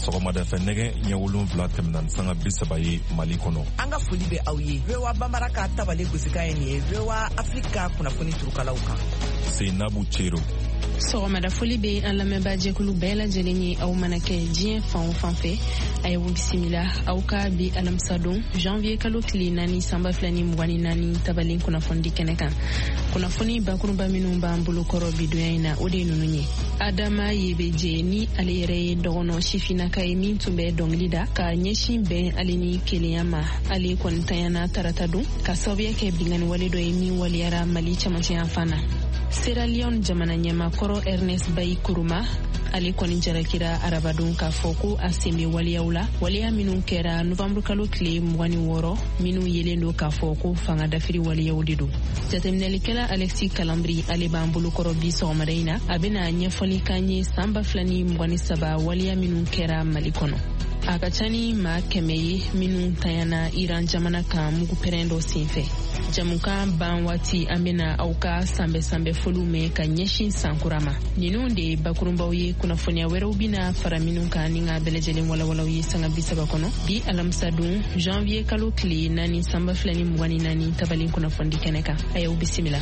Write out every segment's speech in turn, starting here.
sɔgɔmada fɛ nɛgɛ ɲɛ 7 tɛmɛna sanga 30 ye Mali kɔnɔ. An ka foli bɛ aw ye. VOA Bambara ka tabale gosika ye nin ye. VOA Afrika kunnafoni turukalaw kan. Seinabu Cero. Sɔgɔmada foli bɛ an lamɛnbaa jɛkulu bɛɛ lajɛlen ye. Aw mana kɛ diɲɛ fan o fan fɛ a ye bisimila aw ka bi alamisa don janvier kalo tile 4 sanba 2024 tabalen kunnafoni di kɛnɛ kan. Kunnafoni bakurunba minnu b'an bolo kɔrɔ bi donya in na o de ye ninnu ye. Adama Yebeje ni ale yɛrɛ ye dɔgɔnɔ sifinaka ye min tun bɛ dɔnkili da ka ɲɛsin bɛn ale ni kelenya ma. Ale kɔni tanyana tarata don ka sababuya kɛ bingani wale dɔ ye min waliyara Mali camancɛ yan fan na. Sierra Leone jamana ɲɛmakɔrɔ Ernest Bai Koroma ale kɔni jarakira arabadon k'a fɔ ko a sen bɛ waliyaw la waliya minnu kɛra novembre kalo tile 26 minnu yelen don k'a fɔ ko fanga dafiri waliyaw de don. Jateminɛlikɛla Alexis Kalambri ale b'an bolokɔrɔ bi sɔgɔmada in na a bɛna ɲɛfɔli k'an ye san 2023 waliya minnu kɛra Mali kɔnɔ. A ka ca ni maa 100 ye minnu tanyana Iran jamana kan mugu pɛrɛn dɔ senfɛ. Jamukan ban waati an bɛna aw ka sanbɛ foliw mɛn ka ɲɛsin sankura ma. Ninnu de bakurunbaw ye kunnafoniya wɛrɛw bɛna fara minnu kan ni ka bɛɛ lajɛlen walawalaw ye sanga 30 kɔnɔ. Bi alamisa don janvier kalo tile 4 sanba 2024 tabalen kunnafoni di kɛnɛ kan. A y'aw bisimila.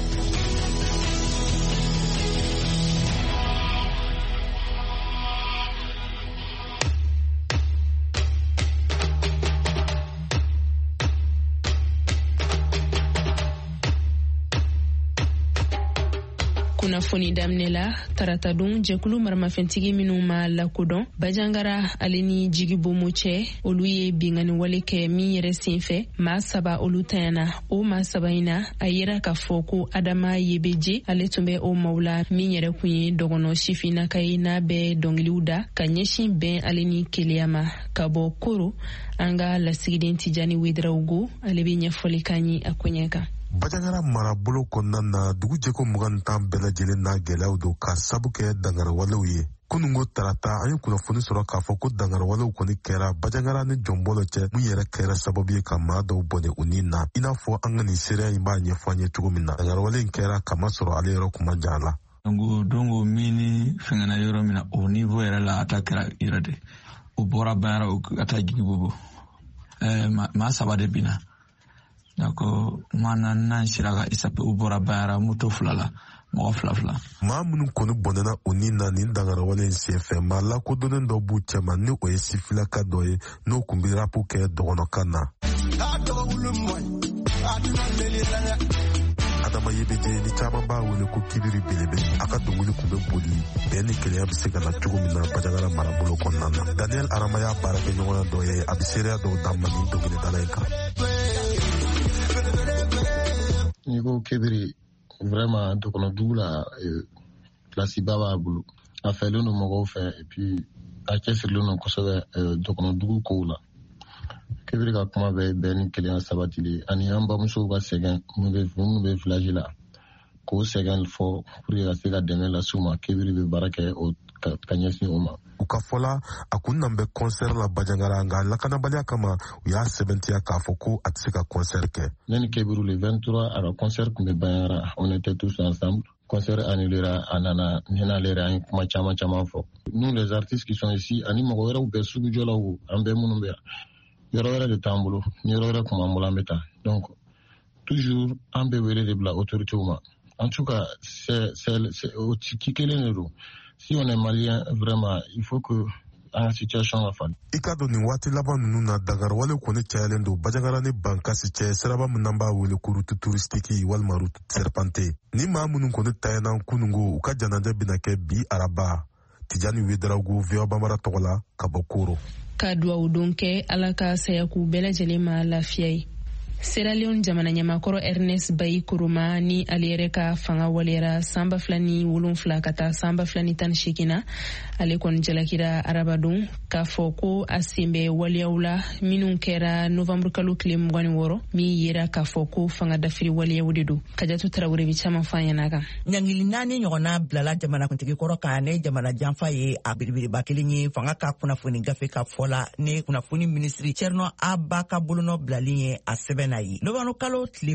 Kunnafoni daminɛ la tarata don jɛkulu maramafɛntigi minnu ma lakodɔn Bajangara ale ni Jigi Bomo cɛ olu ye bingani wale kɛ min yɛrɛ senfɛ maa 7 olu tanyana o maa 7 in na a yera k'a fɔ ko Adama Yebeje ale tun bɛ o maaw la min yɛrɛ kun ye dɔgɔnɔ sifinaka ye n'a bɛ dɔnkiliw da ka ɲɛsin bɛn ale ni keleya ma ka bɔ Koro. An ka lasigiden Tijani Wedraugo ale bɛ ɲɛfɔli k'an ye a koɲɛ kan. Bajangara marabolo kɔnɔna na dugu jɛko 25 bɛɛ lajɛlen na gɛlɛyaw don ka sabu kɛ dangarewalew ye. Kunungo tarata an ye kunnafoni sɔrɔ k'a fɔ ko dangarewalew kɔni kɛra Bajangara ni Jɔnbɔlɔ cɛ mun yɛrɛ kɛra sababu ye ka maa dɔw bɔnɛ u ni na. I n'a fɔ an ka nin seereya in b'a ɲɛfɔ an ye cogo min na. Dangarewale in kɛra kama sɔrɔ ale yɔrɔ kuma jan la. Dongo mini fɛngɛna yɔrɔ min na o niveau yɛrɛ la a ta kɛra yɛrɛ de. O bɔra bayara o ka taa Jigi Bobo. Maa 7 de bina. Dako mana nan siraga isape ubora bayara muto fulala mɔgɔ 2. Maa minnu kɔni bɔnɛna u ni na nin dangarewale in senfɛ maa lakodɔnnen dɔ b'u cɛma ni o ye sifilaka dɔ ye n'o kun bɛ rapu kɛ dɔgɔnɔkan na. Adama Yebeje ni caman b'a wele ko kibiri belebele a ka dɔnkili kun bɛ boli bɛn ni keleya bɛ se ka na cogo min na Bajangara marabolo kɔnɔna na. Daniel Arama y'a baarakɛ ɲɔgɔnya dɔ ye a bɛ seereya dɔw d'a ma ni dɔnkilidala in kan. Niko kebiri vraiment dɔkɔnɔ dugu la place ba b'a bolo a fɛlen don mɔgɔw fɛ et puis a cɛsirilen don kosɛbɛ dɔkɔnɔ dugu kow la. Kebiri ka kuma bɛ bɛn ni keleya sabatili ani an bamusow ka sɛgɛn minnu bɛ village la k'o sɛgɛn fɔ pour que ka se ka dɛmɛ las'u ma. Kebiri bɛ baara kɛ ka ɲɛsin o ma. U ka fɔla a kun nan bɛ concert la Bajangara nka lakanabaliya kama u y'a sɛbɛntiya k'a fɔ ko a tɛ se ka concert kɛ. Ne ni Kebiru le 23 a ka concert kun bɛ Bajangara on était tous ensemble. Concert annulera a nana ne n'ale yɛrɛ an ye kuma caman fɔ. Nous les artistes qui sont ici ani mɔgɔ wɛrɛw bɛɛ sugu jɔlaw an bɛɛ minnu bɛ yɔrɔ wɛrɛ de t'an bolo ni yɔrɔ wɛrɛ kun b'an bolo an bɛ taa. Donc toujours an bɛ wele de bila autorités ma. En tout cas c'est o ci kelen de don. Si on est malien, vraiment, il faut que la situation va faire. I ka dɔn nin waati laban ninnu na dangarewale kɔni cayalen don Bajangara ni Bankasi cɛ siraba min n'an b'a wele ko route touristique walima route serpente. Ni maa minnu kɔni tayana kunungo u ka janajɛ bɛna kɛ bi araba. Tijani Wedraugo VOA Bambara tɔgɔ la ka bɔ Koro. Ka duwawu don kɛ Ala ka sayaku bɛɛ lajɛlen ma lafiya ye. Sierra Leone jamana ɲɛmakɔrɔ Ernest Bai Koroma ni ale yɛrɛ ka fanga waliyara san 2007 ka taa san 2018 na ale kɔni jalakira arabadon k'a fɔ ko a sen bɛ waliyaw la minnu kɛra novembre kalo tile 26 min yera k'a fɔ ko fanga dafiri waliyaw de don. Kajatu Tarawele bi caman fɔ an ɲɛna kan. Ɲangili 4 ɲɔgɔnna bilala jamanakuntigi kɔrɔ kan ne jamana janfa ye a belebeleba kelen ye fanga ka kunnafoni gafe ka fɔ la ne kunnafoni ministri Tcherno Abba ka bolonɔ bilali ye a sɛbɛn jumɛn ye lobano kalo tile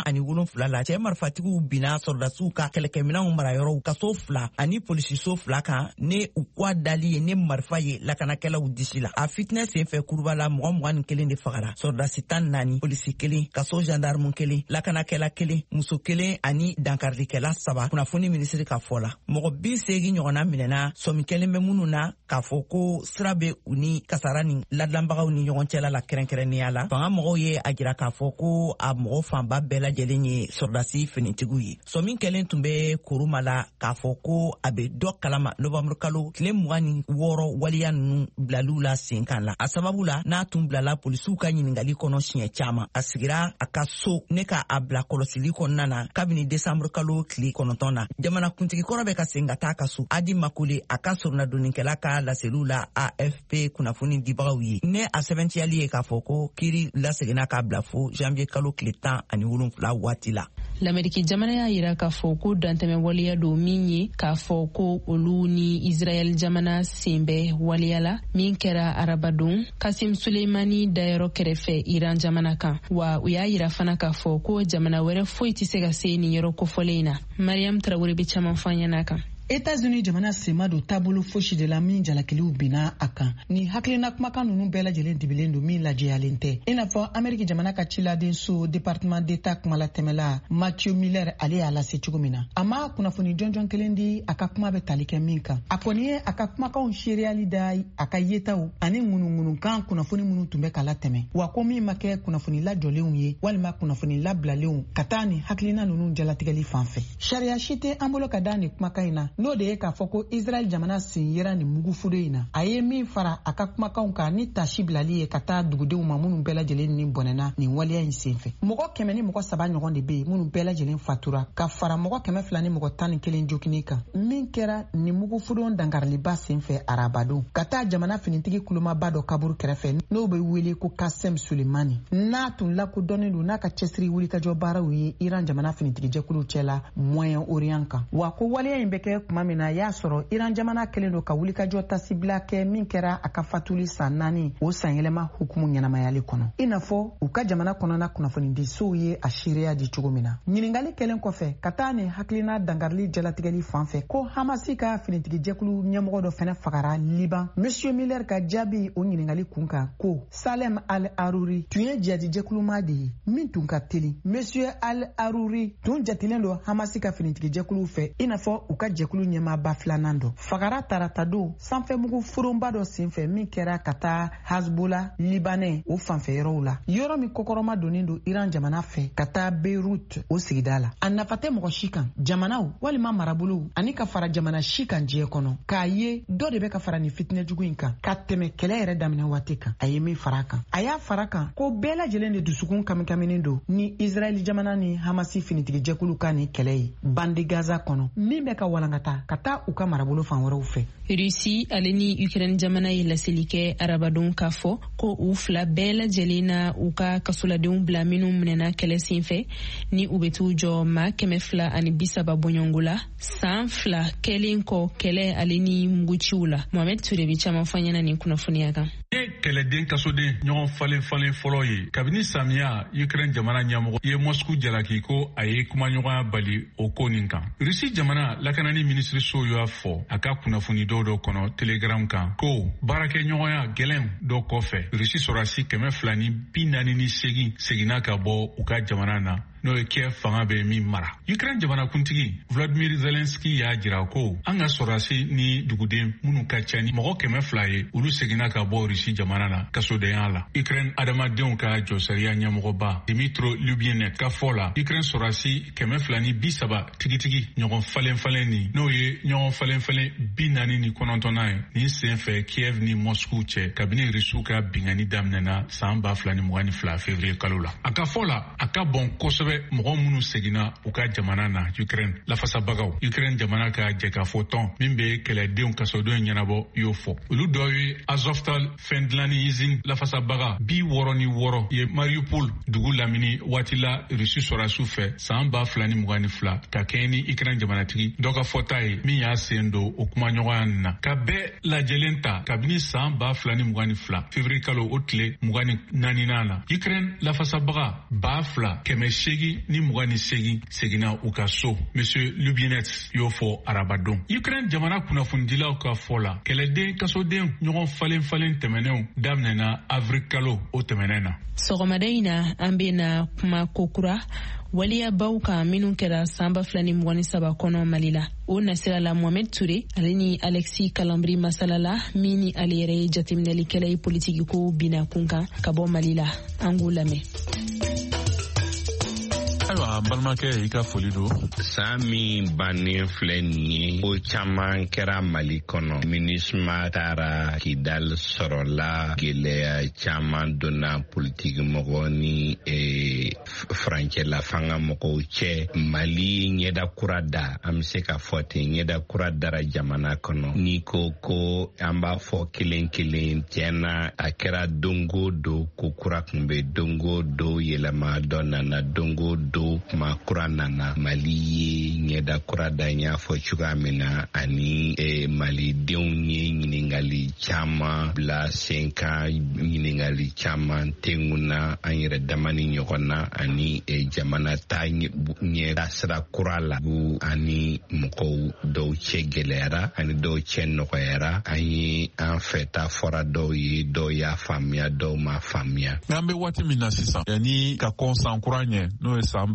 27 la cɛ marifatigiw bina sɔrdasiw ka kɛlɛkɛminɛw marayɔrɔw kaso 2 ani polisiso 2 kan ne u kwa dali ye ne marifa ye lakanakɛlaw disi la a fitinɛ senfɛ kuruba la mɔgɔ 21 de fagara sɔrdasi 14 polisi 1 kaso gendarme 1 lakanakɛla 1 muso 1 ani dankarikɛla 3 kunnafoni minisiri ka fɔ la mɔgɔ 80 ɲɔgɔnna minɛna sɔmi kelen bɛ minnu na k'a fɔ ko sira bɛ u ni kasara ni ladilanbagaw ni ɲɔgɔn cɛla la kɛrɛnkɛrɛnnenya la fanga mɔgɔw ye a jira k'a fɔ ko a mɔgɔ fanba bɛɛ lajɛlen ye sɔrdasi finitigiw ye sɔmi kelen tun bɛ koruma la k'a fɔ ko a bɛ dɔ kalama nɔvamburu kalo tile 26 waliya ninnu bilaliw la sen kan la a sababu la n'a tun bilala polisiw ka ɲiningali kɔnɔ siɲɛ caman a sigira a ka so ne ka a bila kɔlɔsili kɔnɔna na kabini desanburu kalo tile 9 na jamanakuntigi kɔrɔ bɛ ka sen ka taa ka so adi makole a ka soronadonikɛla ka laseliw la AFP kunnafoni dibagaw ye ne a sɛbɛntiyali ye k'a fɔ ko kiiri laseginna k'a bila fo janvier kalo tile 17 waati la l'Amérique jamana y'a yira k'a fɔ ko dantɛmɛ waleya don min ye k'a fɔ ko olu ni Israel jamana sen bɛ waleya la min kɛra arabadon Kasim Suleimani dayɔrɔ kɛrɛfɛ Iran jamana kan wa u y'a yira fana k'a fɔ ko jamana wɛrɛ foyi tɛ se ka se nin yɔrɔ kofɔlen in na Mariam Traoré bɛ caman fɔ an ɲɛna kan. États-Unis jamana sema do taabolo fosi de la min jalakiliw bina a kan ni hakilina kumakan ninnu bɛɛ lajɛlen dibilen do min lajɛyalen tɛ i n'a fɔ Amérique jamana ka ciladen so département d'état kumalatɛmɛla Matthew Miller ale y'a lase cogo min na a ma kunnafoni jɔnjɔn kelen di a ka kuma bɛ tali kɛ min kan a kɔni ye a ka kumakanw seereyali da a ka yetaw ani ŋunuŋunukan kunnafoni minnu tun bɛ kala tɛmɛ wa ko min ma kɛ kunnafoni lajɔlenw ye walima kunnafoni labilalenw ka taa ni hakilina ninnu jalatigɛli fan fɛ sariya si tɛ an bolo ka da ni kumakan in na n'o de ye k'a fɔ ko Israel jamana sen yera ni mugufudo in na a ye min fara a ka kumakanw kan ni tasi bilali ye ka taa dugudenw ma minnu bɛɛ lajɛlen ni bɔnɛna nin waleya in senfɛ mɔgɔ 100 ni mɔgɔ 3 ɲɔgɔn de bɛ yen minnu bɛɛ lajɛlen fatura ka fara mɔgɔ 200 ni mɔgɔ 11 jokini kan min kɛra ni mugufudo dangariliba senfɛ arabadon ka taa jamana finitigi kulomaba dɔ kaburu kɛrɛfɛ n'o bɛ wele ko Kasem Suleimani n'a tun lakodɔnnen don n'a ka cɛsiri wulikajɔ baaraw ye Iran jamana finitigi jɛkuluw cɛla Moyen-Orient kan wa ko waleya in bɛ kɛ kuma min na y'a sɔrɔ Iran jamana kelen do ka wulikajɔ tasibila kɛ min kɛra a ka fatuli san 4 o san yɛlɛma hukumu ɲɛnamayali kɔnɔ i n'a fɔ u ka jamana kɔnɔna kunnafonidisow ye a seereya di cogo min na ɲiningali kelen kɔfɛ ka taa nin hakilina dangarili jalatigɛli fan fɛ ko Hamasi ka finitigi jɛkulu ɲɛmɔgɔ dɔ fɛnɛ fagara Liban Monsieur Miller ka jaabi o ɲiningali kun kan ko Salem Al-Aruri tun ye jɛdi jɛkuluma de ye min tun ka teli Monsieur Al-Aruri tun jatilen do Hamasi ka finitigi jɛkulu fɛ i n'a fɔ u ka jɛkulu ɲɛmaaba 2nan dɔ fagara tarata don sanfɛmugu furonba dɔ senfɛ min kɛra ka taa Hezbollah Libanais o fanfɛ yɔrɔw la yɔrɔ min kokɔrɔma donnen do Iran jamana fɛ ka taa Beirut o sigida la a nafa tɛ mɔgɔ si kan jamanaw walima marabolow ani ka fara jamana si kan diɲɛ kɔnɔ k'a ye dɔ de bɛ ka fara ni fitinɛjugu in kan ka tɛmɛ kɛlɛ yɛrɛ daminɛ waati kan a ye min fara kan a y'a fara kan ko bɛɛ lajɛlen de dusukun kamikaminen do ni Israel jamana ni Hamasi finitigi jɛkulu ka ni kɛlɛ ye bandi Gaza kɔnɔ min bɛ ka walankata ka taa u ka marabolo fan wɛrɛw fɛ Russie ale ni Ukraine jamana ye laseli kɛ arabadon k'a fɔ ko u fila bɛɛ lajɛlen na u ka kasoladenw bila minnu minɛna kɛlɛ senfɛ ni u bɛ t'u jɔ maa 230 bɔɲɔngo la san 2 kɛlen kɔ kɛlɛ ale ni muguciw la Mohamed Touré bɛ caman fɔ ɲɛna nin kunnafoniya kan ye kɛlɛden kasoden ɲɔgɔn falen fɔlɔ ye kabini samiya Ukraine jamana ɲɛmɔgɔ ye Moscou jalaki ko a ye kumaɲɔgɔnya bali o ko nin kan Russie jamana lakanani minisiri so y'a fɔ a ka kunnafoni dɔw kɔnɔ Telegram kan ko baarakɛɲɔgɔnya gɛlɛn dɔ kɔfɛ Russie sɔrɔdasi 248 seginna ka bɔ u ka jamana na n'o ye kɛ fanga bɛ min mara Ukraine jamanakuntigi Vladimir Zelensky y'a jira ko an ka sɔrɔdasi ni duguden minnu ka ca ni mɔgɔ 200 ye olu seginna ka bɔ Russie jamana na kasodenya la Ukraine adamadenw ka jɔsariya ɲɛmɔgɔba Dmytro Lyubinets ka fɔ la Ukraine sɔrɔdasi 230 tigitigi ɲɔgɔn falen ni n'o ye ɲɔgɔn falen 49 ye nin senfɛ Kiev ni Moscou cɛ kabini Rusiw ka bingani daminɛna san 2022 février kalo la a ka fɔ la a ka bɔn kosɛbɛ kosɛbɛ mɔgɔ minnu segina u ka jamana na Ukraine lafasabagaw. Ukraine jamana ka jɛkafɔtɔn min bɛ kɛlɛdenw kasodenw ɲɛnabɔ y'o fɔ. Olu dɔ ye Azovstal fɛndilanni usine lafasabaga 66 ye Mariupol dugu lamini waati la Rusi sɔrɔdasiw fɛ san 2022 ka kɛɲɛ ni Ukraine jamanatigi dɔ ka fɔta ye min y'a sen don o kumaɲɔgɔnya na. Ka bɛɛ lajɛlen ta kabini san 2022 février kalo o tile 24 na Ukraine lafasabaga 2,828 segina u ka so. Monsieur Lubinets y'o fɔ arabadon. Ukraine jamana kunnafonidilaw ka fɔ la kɛlɛden kasoden ɲɔgɔn falen tɛmɛnenw daminɛna avril kalo o tɛmɛnen na. Sɔgɔmada in na an bɛna kuma kokura waliyabaw kan minnu kɛra san 2023 kɔnɔ Mali la. O nasira la Mohamed Touré ale ni Alexis Kalambri masalala min ni ale yɛrɛ ye jateminɛlikɛla ye politiki ko bina kun kan ka bɔ Mali la. An k'u lamɛn. Ayiwa balimakɛ i ka foli don. San min bannen filɛ nin ye ko caman kɛra Mali kɔnɔ. MINUSMA taara Kidal sɔrɔla gɛlɛya caman donna politiki mɔgɔ ni farancɛla fanga mɔgɔw cɛ. Mali ɲɛda kura da an bɛ se ka fɔ ten ɲɛda kura dara jamana kɔnɔ. N'i ko an b'a fɔ kelen kelen tiɲɛna a kɛra dongo don ko kura kun bɛ dongo don yɛlɛma dɔ nana dongo don kuma kura nana. Mali ye ɲɛda kura da n y'a fɔ cogoya min na ani malidenw ye ɲiningali caman bila sen kan ɲiningali caman tɛnkunna an yɛrɛ dama ni ɲɔgɔn na ani jamana ta ɲɛ sira kura la ani mɔgɔw dɔw cɛ gɛlɛyara ani dɔw cɛ nɔgɔyara. An ye an fɛta fɔra dɔw ye dɔw y'a faamuya dɔw ma faamuya. N'an bɛ waati min na sisan yanni ka kɔn san kura ɲɛ n'o ye san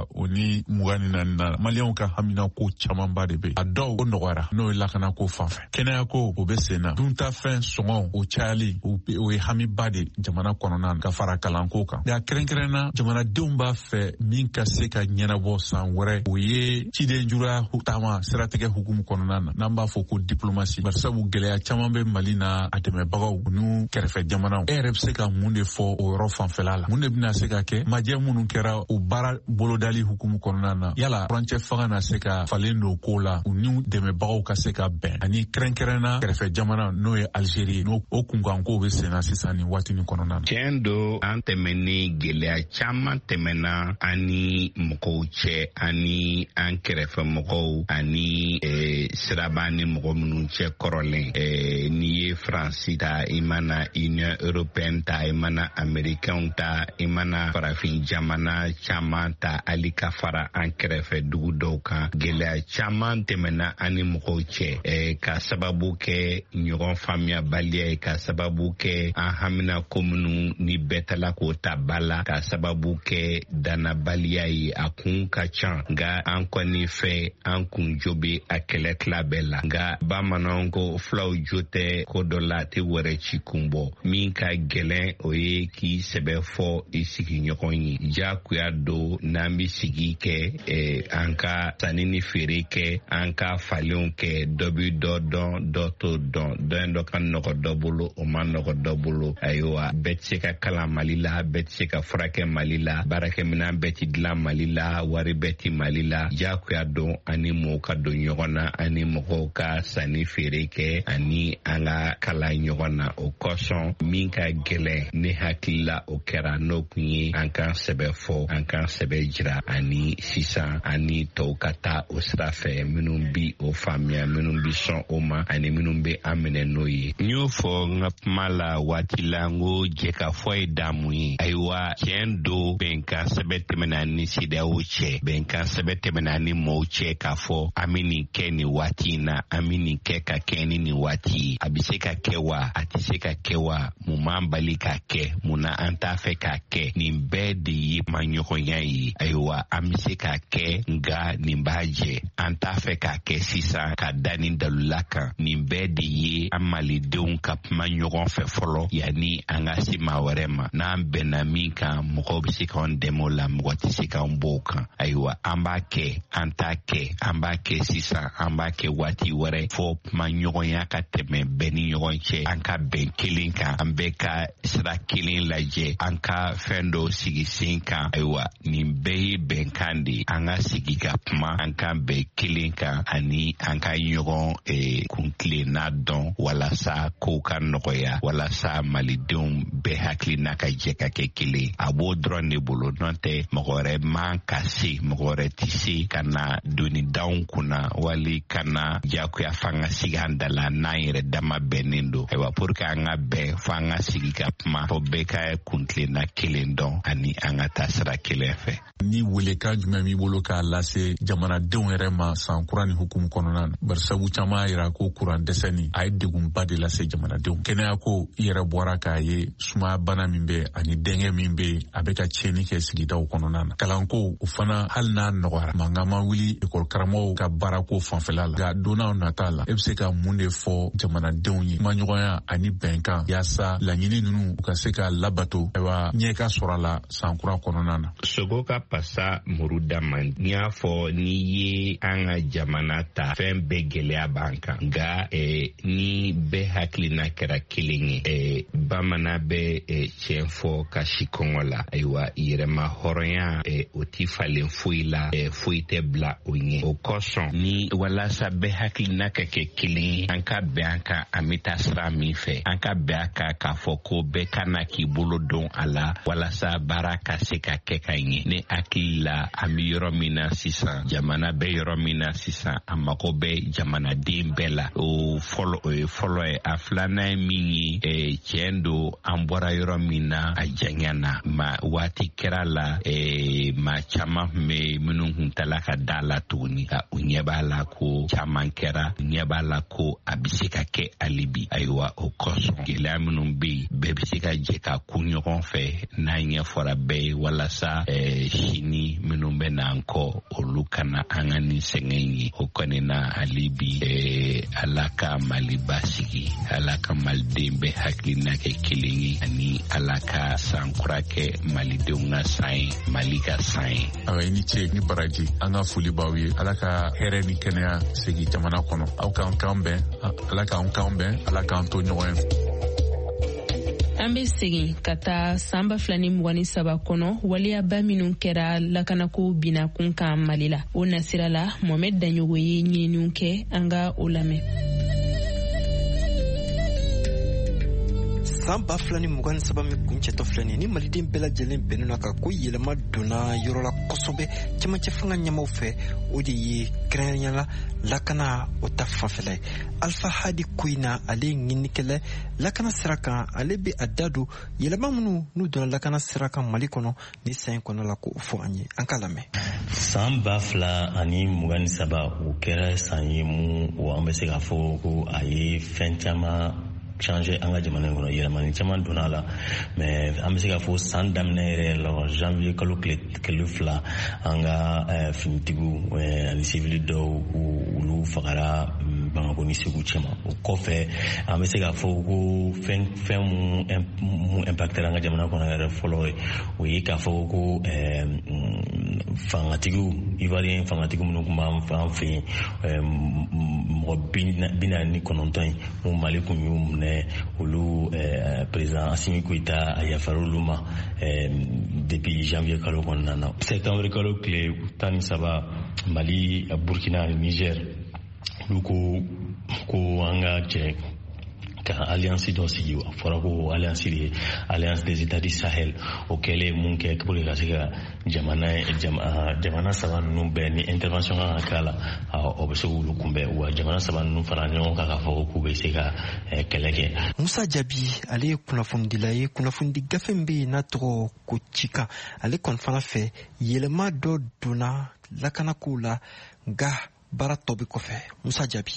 2024 na maliyɛnw ka hamina ko camanba de bɛ a dɔw o nɔgɔyara n'o ye lakana ko fanfɛ. Kɛnɛya ko o bɛ sen na duntafɛn sɔngɔw o cayali o ye hamiba de jamana kɔnɔna na ka fara kalanko kan. Nka kɛrɛnkɛrɛnna jamanadenw b'a fɛ min ka se ka ɲɛnabɔ san wɛrɛ o ye ciden juguya taama siratigɛ hukumu kɔnɔna na n'an b'a fɔ ko diplomasi. Barisabu gɛlɛya caman bɛ Mali na a dɛmɛbagaw n'u kɛrɛfɛ jamanaw. E yɛrɛ bɛ se ka mun de fɔ o yɔrɔ fanfɛla la? Mun de bɛna se ka kɛ majɛ minnu kɛra o baara bolodali hukumu kɔnɔna na yala furancɛ fanga na se ka falen don ko la u ni dɛmɛbagaw ka se ka bɛn ani kɛrɛnkɛrɛnna kɛrɛfɛ jamana n'o ye Algérie n'o kunkanko bɛ senna sisan nin waati nin kɔnɔna na. Tiɲɛ don an tɛmɛni gɛlɛya caman tɛmɛna ani mɔgɔw cɛ ani an kɛrɛfɛ mɔgɔw ani siraba ni mɔgɔ minnu cɛ kɔrɔlen. N'i ye Faransi ta i mana Union Européenne ta i mana Américains ta i mana farafin jamana caman ta hali ka fara an kɛrɛfɛ dugu dɔw kan. Gɛlɛya caman tɛmɛna ani mɔgɔw cɛ ka sababu kɛ ɲɔgɔn faamuyabaliya ye ka sababu kɛ an hamina ko minnu ni bɛɛ tala k'o ta ba la ka sababu kɛ dannabaliya ye a kun ka ca nka an kɔni fɛ an kun jo bɛ a kɛlɛ tila bɛɛ la nka bamananw ko fulaw jo tɛ ko dɔ la a tɛ wɛrɛ ci kun bɔ min ka gɛlɛn o ye k'i sɛbɛ fɔ i sigiɲɔgɔn ye jagoya don n'an bɛ sigi kɛ an ka sanni ni feere kɛ an ka falenw kɛ dɔ bɛ dɔ dɔn dɔ t'o dɔn dɔ ka nɔgɔ dɔ bolo o ma nɔgɔ dɔ bolo ayiwa bɛɛ tɛ se ka kalan Mali la bɛɛ tɛ se ka furakɛ Mali la baarakɛminɛn bɛɛ tɛ dilan Mali la wari bɛɛ tɛ Mali la jagoya don ani mɔgɔw ka don ɲɔgɔn na ani mɔgɔw ka sanni feere kɛ ani an ka kalan ɲɔgɔn na o kosɔn min ka gɛlɛn ne hakili la o kɛra n'o kun ye an kan sɛbɛ fɔ an kan sɛbɛ jira ani sisan ani tɔw ka taa o sira fɛ minnu bi o faamuya minnu bi sɔn o ma ani minnu bɛ an minɛ n'o ye. N y'o fɔ n ka kuma la waati la n ko jɛkafɔ ye damu ye ayiwa tiɲɛ don bɛnkan sɛbɛ tɛmɛna ni CEDEAO cɛ bɛnkan sɛbɛ tɛmɛna ni mɔɔw cɛ k'a fɔ an bɛ nin kɛ nin waati in na an bɛ nin kɛ ka kɛ ni nin waati ye a bɛ se ka kɛ wa a tɛ se ka kɛ wa mun m'an bali k'a kɛ mun na an t'a fɛ k'a kɛ nin bɛɛ de ye maɲɔgɔnya ye ayiwa an bɛ se k'a kɛ nka nin b'a jɛ an t'a fɛ k'a kɛ sisan ka da nin dalula kan nin bɛɛ de ye an malidenw ka kuma ɲɔgɔn fɛ fɔlɔ yanni an ka se maa wɛrɛ ma n'an bɛnna min kan mɔgɔw bɛ se k'an dɛmɛ o la mɔgɔ tɛ se k'an bɔ o kan ayiwa an b'a kɛ an t'a kɛ an b'a kɛ sisan an b'a kɛ waati wɛrɛ fɔ kuma ɲɔgɔnya ka tɛmɛ bɛɛ ni ni ɲɔgɔn cɛ an ka bɛn kelen kan an bɛɛ ka sira kelen lajɛ an ka fɛn dɔ sigi sen kan ayiwa nin bɛɛ ye bɛnkan de an ka sigi ka kuma an ka bɛn kelen kan ani an ka ɲɔgɔn kuntilenna dɔn walasa kow ka nɔgɔya walasa malidenw bɛɛ hakilina ka jɛ ka kɛ kelen a b'o dɔrɔn de bolo nɔ tɛ mɔgɔ wɛrɛ man ka se mɔgɔ wɛrɛ tɛ se ka na donidaw kunna wali ka na jagoya fanga sigi an da la n'an yɛrɛ dama bɛnnen don ayiwa pour que an ka bɛn fo an ka sigi ka kuma fo bɛɛ ka kuntilenna kelen dɔn ani an ka taa sira kelen fɛ. Ni welekan jumɛn b'i bolo k'a lase jamanadenw yɛrɛ ma san kura ni hukumu kɔnɔna na barisabu caman yira ko kuran dɛsɛ ni a ye degunba de lase jamanadenw kɛnɛya ko i yɛrɛ bɔra k'a ye sumaya bana min bɛ ani dɛngɛ min bɛ a bɛ ka tiɲɛni kɛ sigidaw kɔnɔna na kalanko o fana hali n'a nɔgɔyara mankan ma wuli ekɔli karamɔgɔw ka baarako fanfɛla la nka don n'a nata la e bɛ se ka mun de fɔ jamanadenw ye kumaɲɔgɔnya ani bɛnkan yaasa laɲini ninnu u ka se ka labato ayiwa ɲɛ ka sɔrɔ a la san kura kɔnɔna na. Sogo ka pasa muru daman n'i y'a fɔ n'i ye an ka jamana ta fɛn bɛɛ gɛlɛya b'an kan nka ni bɛɛ hakilina kɛra kelen ye bamanan bɛ tiɲɛ fɔ ka si kɔngɔ la ayiwa yɛrɛma hɔrɔnya o ti falen foyi la foyi tɛ bila o ɲɛ o kosɔn ni walasa bɛɛ hakilina ka kɛ kelen ye an ka bɛn an kan an bɛ taa sira min fɛ an ka bɛn a kan k'a fɔ ko bɛɛ ka na k'i bolo don a la walasa baara ka se ka kɛ ka ɲɛ ne hakili la an bɛ yɔrɔ min na sisan jamana bɛ yɔrɔ min na sisan a mago bɛ jamanaden bɛɛ la o ye fɔlɔ ye a filanan ye min ye tiɲɛ don an bɔra yɔrɔ min na a janyana ma waati kɛra la maa caman tun bɛ minnu kun tala ka da la tuguni ka u ɲɛ b'a la ko caman kɛra u ɲɛ b'a la ko a bɛ se ka kɛ hali bi ayiwa o kosɔn gɛlɛya minnu bɛ yen bɛɛ bɛ se ka jɛ ka ku ɲɔgɔn fɛ n'a ɲɛ fɔra bɛɛ ye walasa sini minnu bɛ n'an kɔ olu kana an ka nin sɛgɛn ye o kɔni na hali bi ala ka mali basigi ala ka maliden bɛɛ hakilina kɛ kelen ye ani ala ka sankura kɛ malidenw ka san ye mali ka san ye. Awa i ni ce ni baraji an ka foli b'aw ye ala ka hɛrɛ ni kɛnɛya segi jamana kɔnɔ aw k'an kan bɛn ala k'an kan bɛn ala k'an to ɲɔgɔn ye. An bɛ segin ka taa san 2023 kɔnɔ waliyaba minnu kɛra lakanako binakun kan Mali la o nasira la Mohamed Danyogo ye ɲininiw kɛ an ka o lamɛn. san 2023 min kuncɛtɔ filɛ nin ni maliden bɛɛ lajɛlen bɛnna kan ko yɛlɛma donna yɔrɔ la kosɛbɛ cɛmancɛ fanga ɲɛmaw fɛ o de ye kɛrɛnkɛrɛnnenya lakana o ta fanfɛla ye Alpha Hadi Koina ale ɲinikɛlɛ lakana sira kan ale bɛ a da don yɛlɛma minnu n'u donna lakana sira kan Mali kɔnɔ ni san kɔnɔ la ko fɔ an ye an ka lamɛn. san 2023 o kɛra san ye mun an bɛ se ka fɔ ko a ye fɛn caman changer an ka jamana kɔnɔ yɛlɛmani caman donna la mais an bɛ se ka fɔ san daminɛ yɛrɛ la janvier kalo tile 2 an ka finitigiw ani civil dɔw olu fagara Bamako ni Segu cɛma o kɔfɛ an bɛ se ka fɔ ko fɛn mun impactera an ka jamana kɔnɔ yɛrɛ fɔlɔ ye o ye k'a fɔ ko fangatigiw ivoirien fangatigiw minnu tun b'an fɛ yen mɔgɔ 49 ye mun Mali kun y'u minɛ olu président Assimi Goïta a yafar'olu olu ma depuis janvier kalo kɔnɔna na septembre kalo tile 13 Mali Burkina Niger olu ko an ka jɛ ka alliance dɔ sigi a fɔra ko alliance de ye alliance des états du Sahel o kɛlen mun kɛ pour que ka se ka jamana saba ninnu bɛɛ ni intervention kan ka k'a la o bɛ se k'olu kunbɛn wa jamana saba ninnu fara ɲɔgɔn kan k'a fɔ k'u bɛ se ka kɛlɛ kɛ. Musa Jabi ale ye kunnafonidila ye kunnafoni gafe min bɛ yen n'a tɔgɔ ko Cika ale kɔni fana fɛ yɛlɛma dɔ donna lakanako la nka baara tɔ bɛ kɔfɛ. Musa Jabi.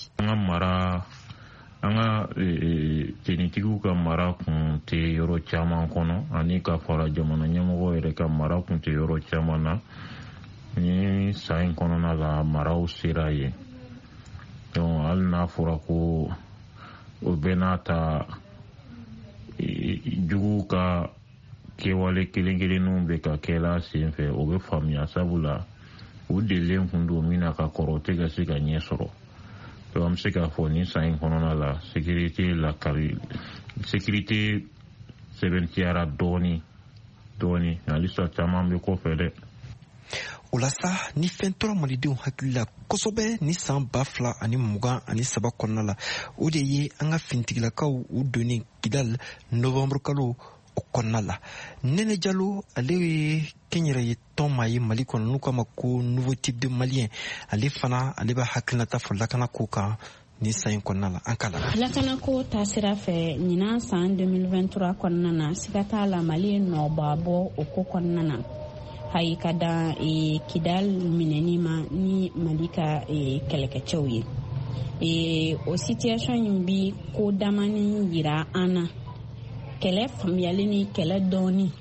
An ka tenitigiw ka mara kun tɛ yɔrɔ caman kɔnɔ ani ka fara jamana ɲɛmɔgɔ yɛrɛ ka mara kun tɛ yɔrɔ caman na ni san kɔnɔna la maraw sera yen donc hali n'a fɔra ko o bɛɛ n'a ta juguw ka kɛwale kelen-kelenninw bɛ ka kɛla sen fɛ o bɛ faamuya sabula u delilen kun don min na ka kɔrɔ o tɛ ka se ka ɲɛ sɔrɔ to am se k'a fɔ nin san in kɔnɔna la sécurité sɛbɛntiyara dɔɔni halisa caman bɛ kɔfɛ dɛ. O la sa ni fɛn tora malidenw hakili la kosɛbɛ ni san 2023 kɔnɔna la o de ye an ka finitigilakaw u donni Kidal novembre kalo o kɔnɔna la. Nɛnɛ Jalo ale ye kɛnyɛrɛye tɔn maa ye Mali kɔnɔ n'u k'a ma ko nouveau type de malien, ale fana ale bɛ hakilinata fɔ lakanako kan ni san in kɔnɔna la. An k'a la lakanako ta sira fɛ ɲinan san 2023 kɔnɔna na siga t'a la Mali ye nɔbɔ bɔ o ko kɔnɔna na. Hayi ka dan Kidal minɛni ma ni Mali ka kɛlɛkɛcɛw ye. O situation in bi ko damani yira an na. Kɛlɛ faamuyali ni kɛlɛ dɔɔni.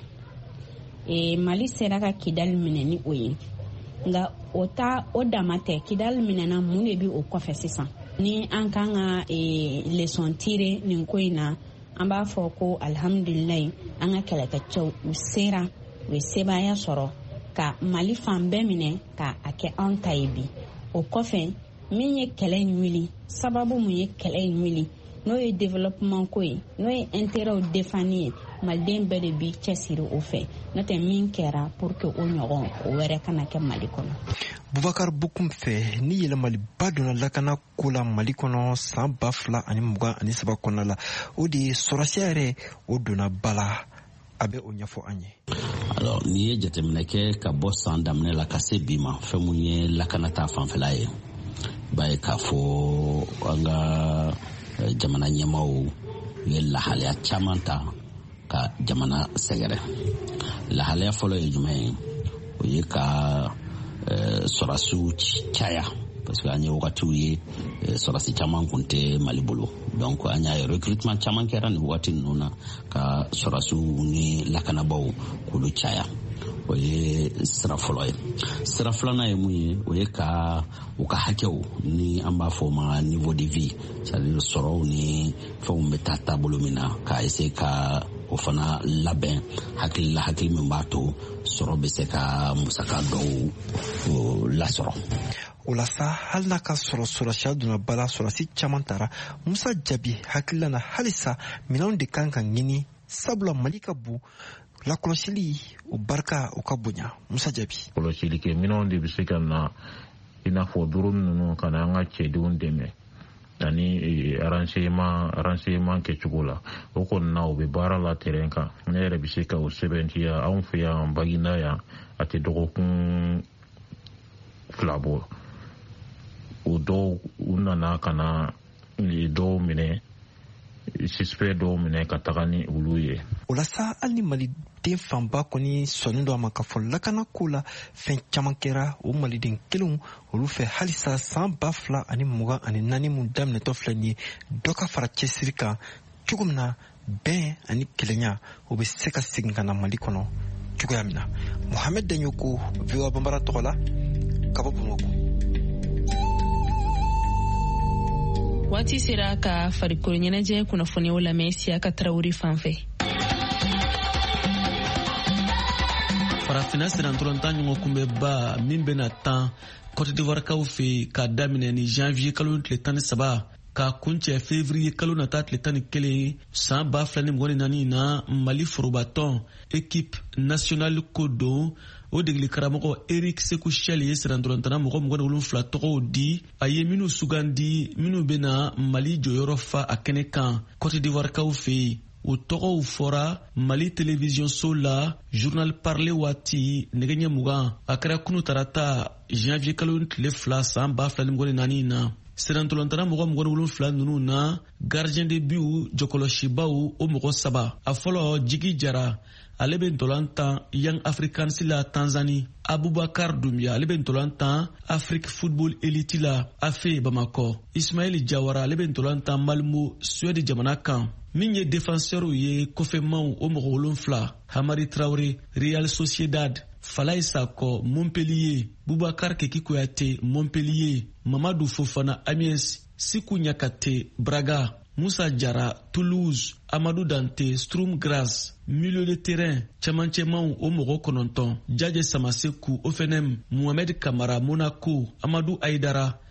Mali sera ka Kidal minɛni o ye. Nga o dama tɛ Kidal minɛna mun de bi o kɔfɛ sisan. Ni an kan ka leçon tirer nin ko in na an b'a fɔ ko alhamdulilayi an ka kɛlɛkɛcɛw u sera u ye sebaya sɔrɔ ka Mali fan bɛɛ minɛ ka a kɛ an ta ye bi. O kɔfɛ min ye kɛlɛ in wuli sababu mun ye kɛlɛ in wuli n'o ye développement ko ye n'o ye intérêt défendu ye maliden bɛɛ de bi cɛsiri o fɛ n'o tɛ min kɛra pour que o ɲɔgɔn o wɛrɛ kana kɛ Mali kɔnɔ. Bubakar Bokum fɛ ni yɛlɛmaliba donna lakana ko la Mali kɔnɔ san 2023 kɔnɔna la o de ye sɔrɔsiya yɛrɛ o donna bala a bɛ o ɲɛfɔ an ye. Alors n'i ye jateminɛ kɛ ka bɔ san daminɛ la ka se bi ma fɛn mun ye lakanata fanfɛla ye b'a ye k'a fɔ an ka jamana ɲɛmaaw ye lahalaya caman ta ka jamana sɛgɛrɛ. Lahalaya fɔlɔ ye jumɛn ye o ye ka sɔrɔsiw caya parce que an ye wagatiw ye sɔrɔsi caman kun tɛ Mali bolo donc an y'a ye recrutement caman kɛra nin wagati ninnu na ka sɔrɔsiw ni lakanabaw k'olu caya. O ye sira fɔlɔ ye. Sira filanan ye mun ye o ye ka u ka hakɛw ni an b'a fɔ ma niveau de vie c'est-à-dire sɔrɔw ni fɛnw bɛ taa taabolo min na ka essayer ka o fana labɛn hakili min b'a to sɔrɔ bɛ se ka musaka dɔw lasɔrɔ. O la sa hali n'a ka sɔrɔsiya donna bala sɔrɔsi caman taara Musa Jabi hakilila na halisa minɛnw de kan ka ɲini sabula Mali ka bon lakɔlɔsili o barika o ka bonya. Musa Jabi kɔlɔsili kɛ minɛnw de bɛ se ka na i n'a fɔ doro ninnu ka na an ka cɛdenw dɛmɛ ani renseignement kɛcogo la o kɔni na o bɛ baara la terrain kan ne yɛrɛ bɛ se ka o sɛbɛntiya anw fɛ yan Baginda yan a tɛ dɔgɔkun 2 bɔ. O dɔw u nana ka na dɔw minɛ suspect dɔw minɛ ka taga ni olu ye. O la sa hali ni maliden fanba kɔni sɔnnen don a ma ka fɔ lakana ko la fɛn caman kɛra o maliden kelenw olu fɛ halisa san 2024 mun daminɛtɔ filɛ nin ye dɔ ka fara cɛsiri kan cogo min na bɛn ani kelenya o bɛ se ka segin ka na Mali kɔnɔ cogoya min na. Mohamed Danyoko VOA Bambara tɔgɔ la ka bɔ Bamakɔ. Waati sera ka farikolo ɲɛnajɛ kunnafoniyaw lamɛn Siyaka Tarawele fanfɛ. Farafinna siranturantan ɲɔgɔn kunbɛba min bɛna tan Côte d'Ivoirekaw fɛ ka daminɛ ni janvier kalo tile 13 ka kuncɛ février kalo nata tile 11 san 2024 na Mali forobatɔn équipe nationale ko don o degeli karamɔgɔ Eric Sekou Chel ye siranturantana mɔgɔ 27 tɔgɔw di a ye minnu sugandi minnu bɛna Mali jɔyɔrɔ fa a kɛnɛ kan Côte d'Ivoirekaw fɛ o tɔgɔw fɔra Mali télévision so la journal parler waati nɛgɛ ɲɛ 20 a kɛra kunu tarata janvier kalo tile 2 san 2024 na sirantolantana mɔgɔ 27 ninnu na gardien de but jɔkɔlɔsibaw o mɔgɔ 3 a fɔlɔ Jigi Jara ale bɛ ntolantan Young Africans la Tanzanie, Abubakar Doumbia ale bɛ ntolantan Afrique Football Elite la AFE Bamako, Ismail Jawara ale bɛ ntolantan Malmo Suède jamana kan. Min ye défenseur ye kɔfɛmaw o mɔgɔ 7 Hamari Traoré Real Sociedad, Falaye Sakɔ Montpellier, Boubacar Keki Kouyaté Montpellier, Mamadou Fofana Amiens, Sikou Nyakate Braga, Moussa Diarra Toulouse, Amadou Dante Sturm Graz. Milieu de terrain cɛmancɛmanw o mɔgɔ 9 Djadje Samasekou Ofenem, Mohamed Kamara Monaco, Amadou Aïdara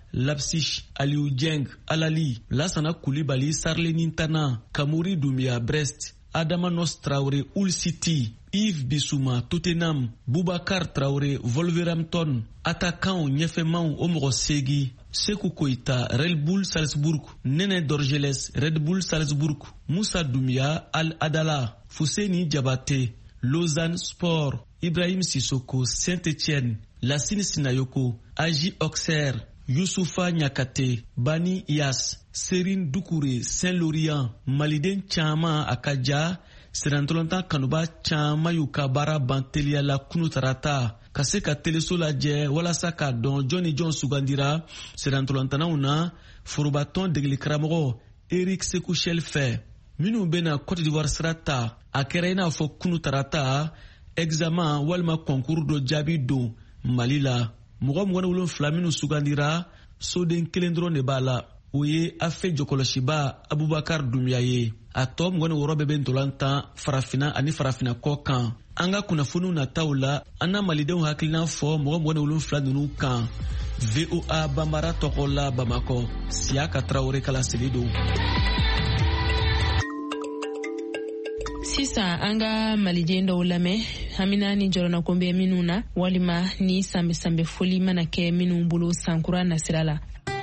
Lapsich, Aliou Dieng, Alali, Lassana Koulibaly, Sarle Nintana, Kamouri Doumbia, Brest, Adama Nos Traoré, Hull City, Yves Bissouma, Tottenham, Boubacar Traoré, Wolverhampton, attaquant Nyefeman, Omro Segui, Sekou Koita, Red Bull Salzburg, Nene Dorgeles, Red Bull Salzburg, Moussa Doumbia, Al Adala, Fousseni Diabaté, Lausanne Sport, Ibrahim Sissoko, Saint-Etienne, Lassine Sinayoko, Agi Auxerre, Youssoufa Nyakate, Bani Yas, Serine Doukouré, Saint-Laurent, Maliden Chama Akaja, Serantolanta Kanuba Chama Yukabara Bantelia la Kunutarata, Kaseka Telesola Je, Walasa Kadon, Johnny John Sugandira, Serantolantana Una, Forubaton Deglikramoro, Eric Sekouchel Fe, Minu Bena Côte d'Ivoire Srata, Akerena Fo Kunutarata, Examen Walma Concours do Jabido, Malila, Mugam Wanulun Flaminu Sugandira, Soden Kelendro Nebala, Oye Afe Jokoloshiba, Abubakar Doumbia, Atom Wan Worobe Bentolanta, Farafina, Ani Farafina Kokan, Anga Kunafunu Nataula, Anna Malidon Haklina for Mugam Wanulun Flanunu Kan, VOA Bambara Tokola Bamako, Siaka Traore Kala Selido. Sisa anga malijenda ulame hamina ni jorona kombe minuna walima ni sambe foli manake minu bulu sankura nasirala.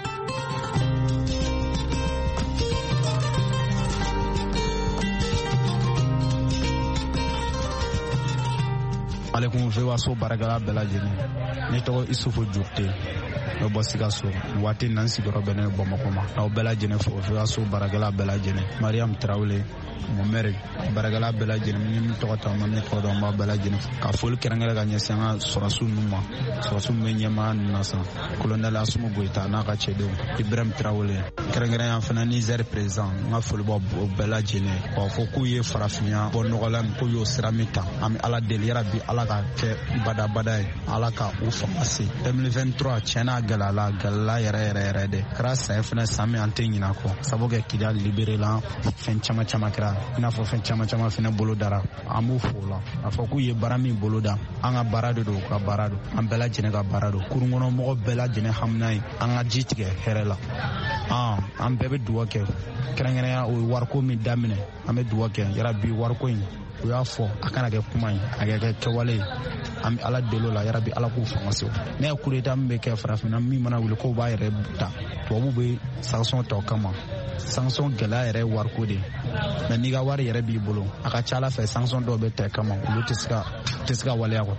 Alaikum vewa so baragala bela jeni ni to isufu jukte no bosika so wati nansi goro bene bomakoma no bela jeni fo vewa so baragala bela jeni Mariam Traoré mo mere baragala bela jeni ni to ta man to do ma bela jeni ka fol keranga ga nyasanga sorasu numa sorasu menyama nasa colonel Asmu Goita na ka chedo Ibrahim Traoré keranga ya fana ni zer président nga fol bo bela jeni ko fo ku ye farafia bo no galam ko yo siramita am ala del yarabi ala ka ke bada ala ka u famasi 2023 chena galala yere de grâce à fna sami antengina ko saboge kidal libéré la fen chama kra ina fo fen chama fina bolo dara amu fola afoku ye barami bolo da anga barado do ka barado am bela jene ka barado kurungono mo bela jene hamnai anga jitige herela am bebe duwa ke krangene ya o warko mi damine am duwa ke yara bi warko yin o y'a fɔ a kana kɛ kuma ye a kɛ kɛwale an bɛ ala delo la yarabi ala k'u fanga se ne ye coup d'état min bɛ kɛ farafinna min mana wuli k'o b'a yɛrɛ ta tubabu bɛ sanction ta o kama sanction gɛlɛya yɛrɛ ye wariko de mais n'i ka wari yɛrɛ b'i bolo a ka ca ala fɛ sanction dɔw bɛ ta kama olu tɛ se ka waleya quoi.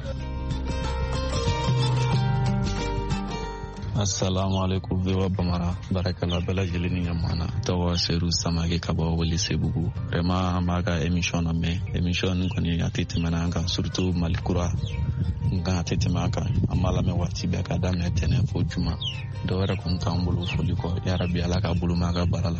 Assalamu alaikum vewa bamara barakala bela jelini yamana tawa seru samage kaba wali sebugu vraiment maga émission na me émission ngoni atete mananga surtout malikura nga atete maga amala me wati be ka dame tene fo juma do wara kun tambulu foli ko ya rabbi alaka bulu maga barala.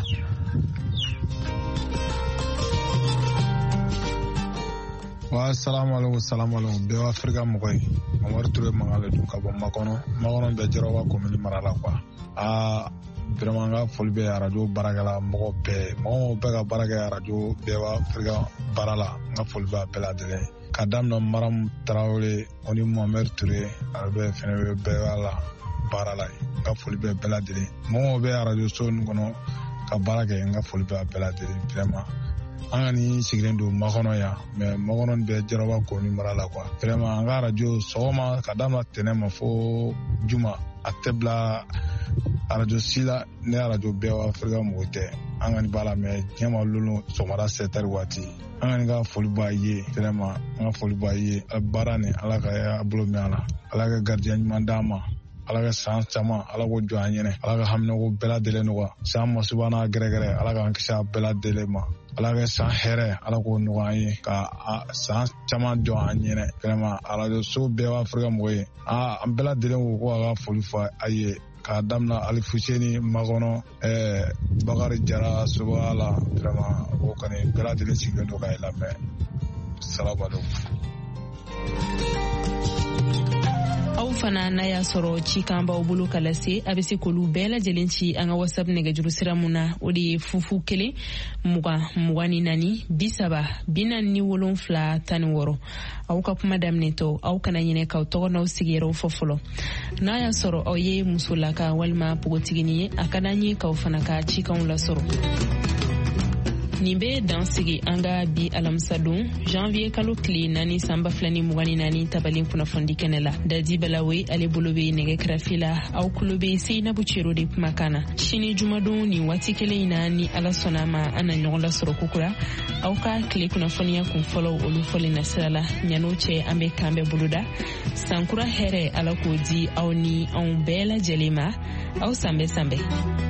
Wa assalamu alaikum bewa Afrika mokoy Omar Touré mangale du ka bon makono be jarawa commune marala quoi vraiment nga folbe radio baragala mo be ka baraga radio bewa Afrika barala nga folba bela dele kadam no maram Traoré oni Mohamed Touré albe fene bewa la barala nga folbe bela dele mo be radio son kono ka baraga nga folba bela dele vraiment angani sigrendo makono ya mais makono be jarawa ko ni marala quoi vraiment anga radio soma kadama tenema fo juma atebla radio sila ne radio bewa Afrika mote angani bala me nyama lulu somara setar wati angani ga foliba ye vraiment anga foliba ye barane ala ka ya ablo mi ala ka gardien mandama ala ka san chama ala ko jo anyene ala ka hamne ko bela dele no sa ma subana gregre ala ka kisa bela dele ma ala ka san here ala ko no ayi ka san chama jo anyene vraiment ala do so be wa Afrika moye bela dele ko ga folifa aye ka damna Ali Fuseni magono Bakari Jara subala vraiment ko kane bela dele sigendo ka ila me salamu alaikum. aw fana n'a y'a sɔrɔ cikan b'aw bolo ka lase a bɛ se k'olu bɛɛ lajɛlen ci an ka WhatsApp nɛgɛjuru sira mun na o de ye 01 24 30 47 aw ka kuma daminɛtɔ aw kana ɲinɛ k'aw tɔgɔ n'aw sigiyɔrɔw fɔ fɔlɔ n'a y'a sɔrɔ aw ye musolaka walima pogotigini ye a ka d'an ye k'aw fana ka cikanw lasɔrɔ. Nin bɛ dansigi an ka bi alamisa don janvier kalo tile 4 san 2024 tabalen kunnafoni kɛnɛ la. Dadi Balawe ale bolo bɛ nɛgɛ kɛrɛfɛ la aw kulo bɛ Seinabu Cero de kumakan na. Sini jumadon ni waati kelen in na ni Ala sɔnna ma an na ɲɔgɔn lasɔrɔ kokura aw ka tile kunnafoniya kun fɔlɔ olu fɔlen na sira la ɲan'o cɛ an bɛ kan bɛɛ boloda sankura hɛrɛ Ala k'o di aw ni anw bɛɛ lajɛlen ma aw sanbɛ sanbɛ.